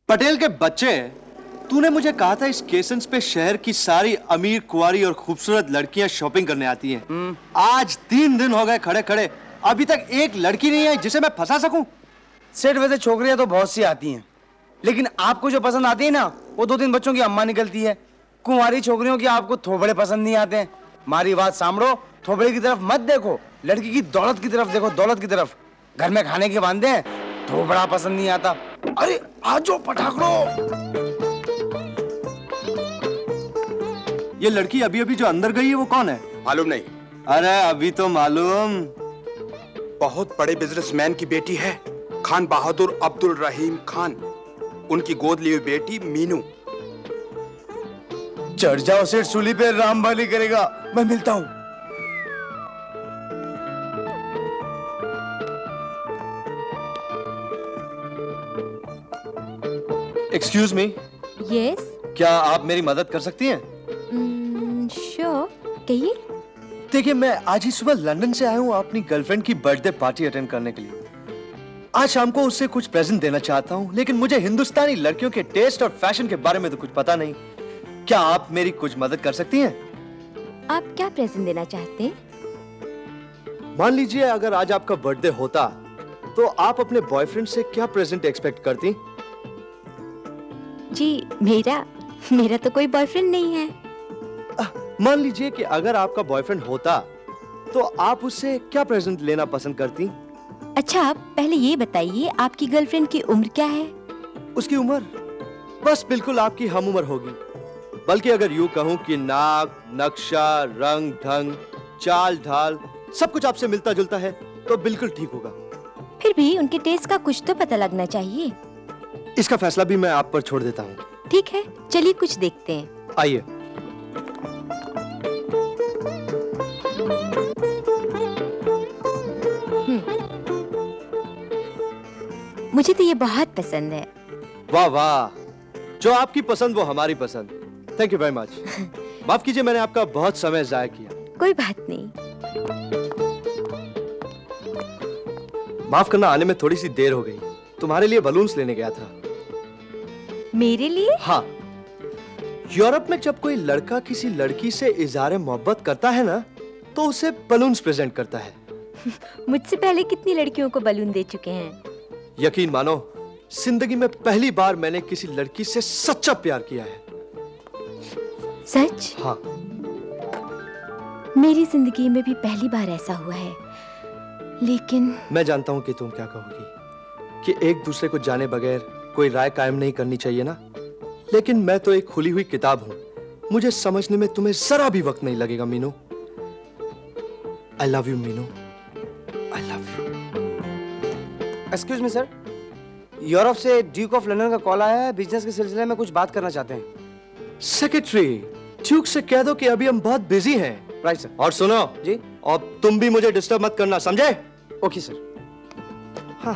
पटेल के बच्चे, तूने मुझे कहा था इस स्टेशन पे शहर की सारी अमीर कुंवारी और खूबसूरत लड़कियां शॉपिंग करने आती हैं। आज 3 दिन हो गए खड़े खड़े, अभी तक एक लड़की नहीं आई जिसे मैं फंसा सकूं। सेठ, वैसे छोकरियां तो बहुत सी आती हैं, लेकिन आपको जो पसंद आती है ना, वो 2-3 बच्चों की अम्मा निकलती है। कुंवारी छोकरियों की आपको थोबड़े पसंद नहीं आते हैं। हमारी बात सामड़ो, थोबड़े की तरफ मत देखो, लड़की की दौलत की तरफ देखो, दौलत की तरफ। घर में खाने के वांदे हैं, थोबड़ा पसंद नहीं आता। अरे आजो पटाखड़ो। ये लड़की अभी अभी जो अंदर गई है वो कौन है? मालूम नहीं। अरे अभी तो मालूम। बहुत बड़े बिजनेसमैन की बेटी है, खान बहादुर अब्दुल रहीम खान। उनकी गोद ली हुई बेटी मीनू। चढ़ जाओ सेठ सूली पे, राम भली करेगा। मैं मिलता हूं। Excuse me. यस। क्या आप मेरी मदद कर सकती हैं? श्योर, कहिए। देखिए, मैं आज ही सुबह लंदन से आया हूँ अपनी गर्लफ्रेंड की बर्थडे पार्टी अटेंड करने के लिए। आज शाम को उससे कुछ प्रेजेंट देना चाहता हूँ, लेकिन मुझे हिंदुस्तानी लड़कियों के टेस्ट और फैशन के बारे में तो कुछ पता नहीं। क्या आप मेरी कुछ मदद कर सकती हैं? आप क्या प्रेजेंट देना चाहते हैं? मान लीजिए अगर आज आपका बर्थडे होता तो आप अपने बॉयफ्रेंड से क्या प्रेजेंट एक्सपेक्ट करती? जी मेरा तो कोई बॉयफ्रेंड नहीं है। मान लीजिए कि अगर आपका बॉयफ्रेंड होता तो आप उससे क्या प्रेजेंट लेना पसंद करती? अच्छा, पहले ये बताइए आपकी गर्लफ्रेंड की उम्र क्या है? उसकी उम्र बस बिल्कुल आपकी हम उम्र होगी, बल्कि अगर यूं कहूं कि नाक, नक्शा, रंग ढंग, चाल ढाल सब कुछ आपसे मिलता जुलता है तो बिल्कुल ठीक होगा। फिर भी उनके टेस्ट का कुछ तो पता लगना चाहिए। इसका फैसला भी मैं आप पर छोड़ देता हूँ। ठीक है, चलिए कुछ देखते हैं। आइए। मुझे तो ये बहुत पसंद है। वाह वाह, जो आपकी पसंद वो हमारी पसंद। Thank you very much. माफ कीजिए, मैंने आपका बहुत समय जाया किया। कोई बात नहीं। माफ करना, आने में थोड़ी सी देर हो गई। तुम्हारे लिए बलून्स लेने गया था। मेरे लिए? हाँ, यूरोप में जब कोई लड़का किसी लड़की से इज़हार मोहब्बत करता है ना, तो उसे बलून्स प्रेजेंट करता है। मुझसे पहले कितनी लड़कियों को बलून दे चुके हैं। यकीन मानो, जिंदगी में पहली बार मैंने किसी लड़की से सच्चा प्यार किया है। सच? हाँ। मेरी जिंदगी में भी पहली बार ऐसा हुआ है, लेकिन मैं जानता हूँ कि तुम क्या कहोगी, कि एक दूसरे को जाने बगैर कोई राय कायम नहीं करनी चाहिए ना। लेकिन मैं तो एक खुली हुई किताब हूँ, मुझे समझने में तुम्हें जरा भी वक्त नहीं लगेगा Meenu. I love you Meenu, I love you. Excuse me sir, Europe से ड्यूक ऑफ लंदन का कॉल आया है, बिजनेस के सिलसिले में कुछ बात करना चाहते हैं। सेक्रेटरी, ड्यूक से कह दो कि अभी हम बहुत बिजी हैं। Right sir. और सुनो जी, और तुम भी मुझे डिस्टर्ब मत करना, समझे? Okay sir. हाँ।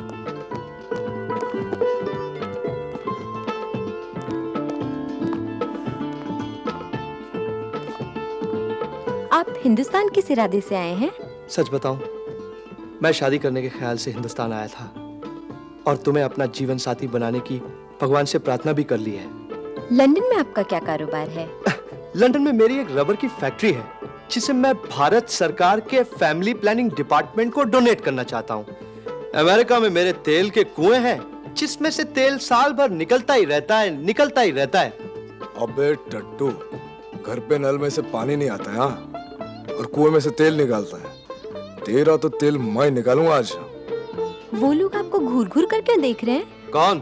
आप हिंदुस्तान किस इरादे से आए हैं? सच बताऊं, मैं शादी करने के ख्याल से हिंदुस्तान आया था और तुम्हें अपना जीवन साथी बनाने की भगवान से प्रार्थना भी कर ली है। लंदन में आपका क्या कारोबार है? लंदन में मेरी एक रबर की फैक्ट्री है, जिसे मैं भारत सरकार के फैमिली प्लानिंग डिपार्टमेंट को डोनेट करना चाहता हूँ। अमेरिका में मेरे तेल के कुएं हैं, जिसमें से तेल साल भर निकलता ही रहता है, निकलता ही रहता है। अबे टट्टू, घर पे नल में से पानी नहीं आता है और कुएं में से तेल निकालता है। तेरा तो तेल मैं निकालूंगा आज। वो लोग आपको घूर घूर कर क्यों देख रहे हैं? कौन?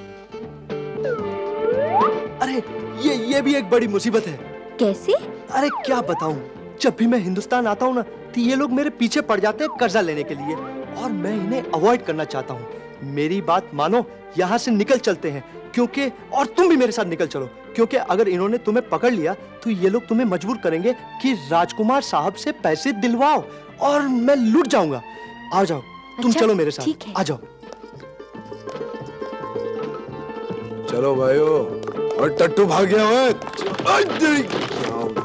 अरे ये भी एक बड़ी मुसीबत है। कैसे? अरे क्या बताऊं, जब भी मैं हिंदुस्तान आता हूँ ना, तो ये लोग मेरे पीछे पड़ जाते हैं कर्जा लेने के लिए, और मैं इन्हें अवॉइड करना चाहता हूँ। मेरी बात मानो, यहाँ से निकल चलते हैं, क्योंकि और तुम भी मेरे साथ निकल चलो, क्योंकि अगर इन्होंने तुम्हें पकड़ लिया तो ये लोग तुम्हें मजबूर करेंगे कि राजकुमार साहब से पैसे दिलवाओ, और मैं लूट जाऊंगा। आ जाओ, तुम अच्छा, चलो मेरे साथ। ठीक है। आ जाओ। चलो भाइयों, और टट्टू भाग गया है। क्या हो गया?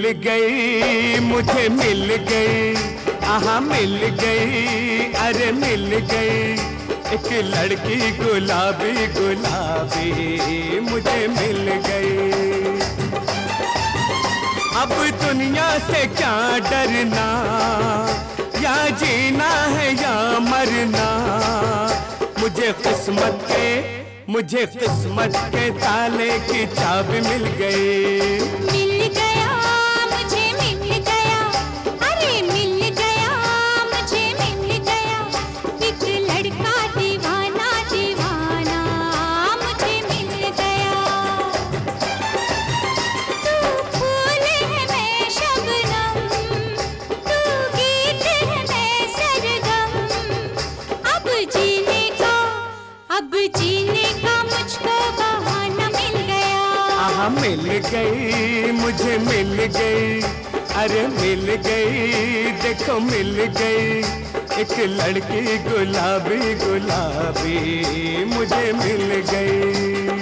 गई, मुझे मिल गई, आहा मिल गई, अरे मिल गई एक लड़की गुलाबी गुलाबी मुझे मिल गई। अब दुनिया से क्या डरना, या जीना है या मरना, मुझे किस्मत के ताले की चाबी मिल गई। मिल गया, मुझे मिल गया, अरे मिल गया, मुझे मिल गया एक लड़का दीवाना दीवाना मुझे मिल गया। तू फूल है मैं शबनम, तू गीत है मैं सरगम, अब जीने का मुझको बहाना मिल गया। आहा मिल गई, मुझे मिल गई, अरे मिल गई, देखो मिल गई एक लड़की गुलाबी गुलाबी मुझे मिल गई।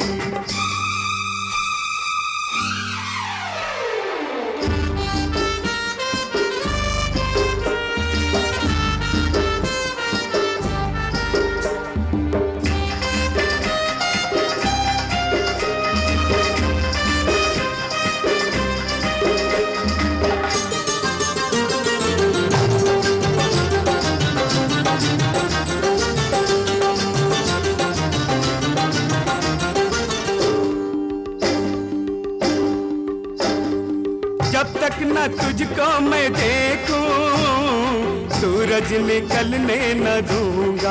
जब तक न तुझको मैं देखूं, सूरज निकलने न दूंगा।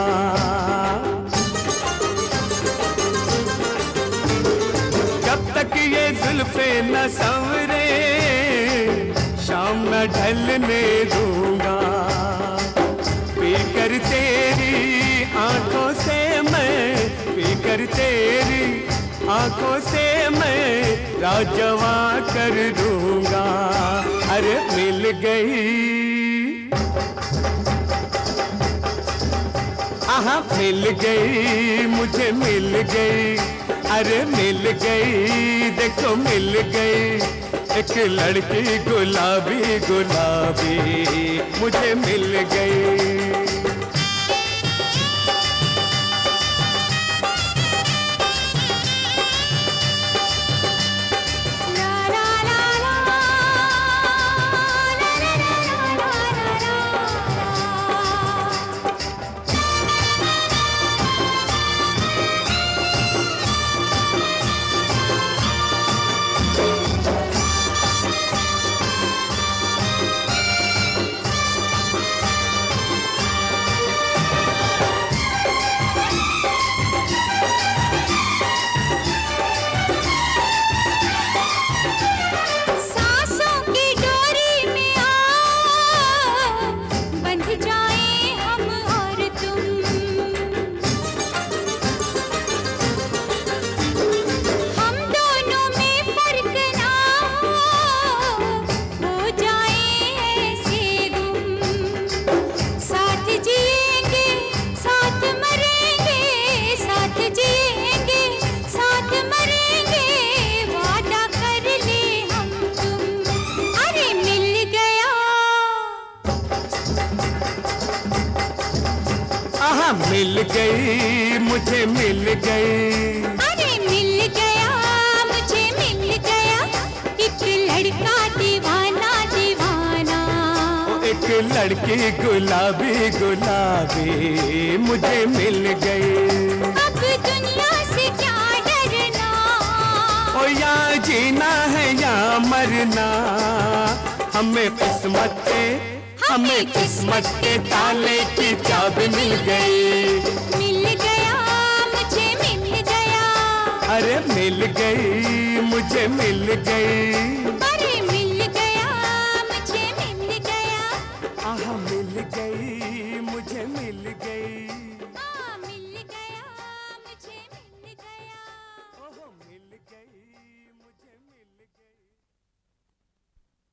जब तक ये जुल्फे न संवरे, शाम न ढलने दूंगा। पीकर तेरी आंखों से मैं, पीकर तेरी आंखों से मैं राजवा कर दूंगा। अरे मिल गई, आहा मिल गई, मुझे मिल गई, अरे मिल गई, देखो मिल गई एक लड़की गुलाबी गुलाबी मुझे मिल गई। मिल गई, मुझे मिल गई, अरे मिल गया, मुझे मिल गया एक लड़का दीवाना दीवाना। एक लड़की गुलाबी गुलाबी मुझे मिल गई। अब दुनिया से क्या डरना, ओ या जीना है या मरना, हमें किस्मत के ताले की चाबी मिल गई। मिल गया, मुझे मिल गया, अरे मिल गई, मुझे मिल गई।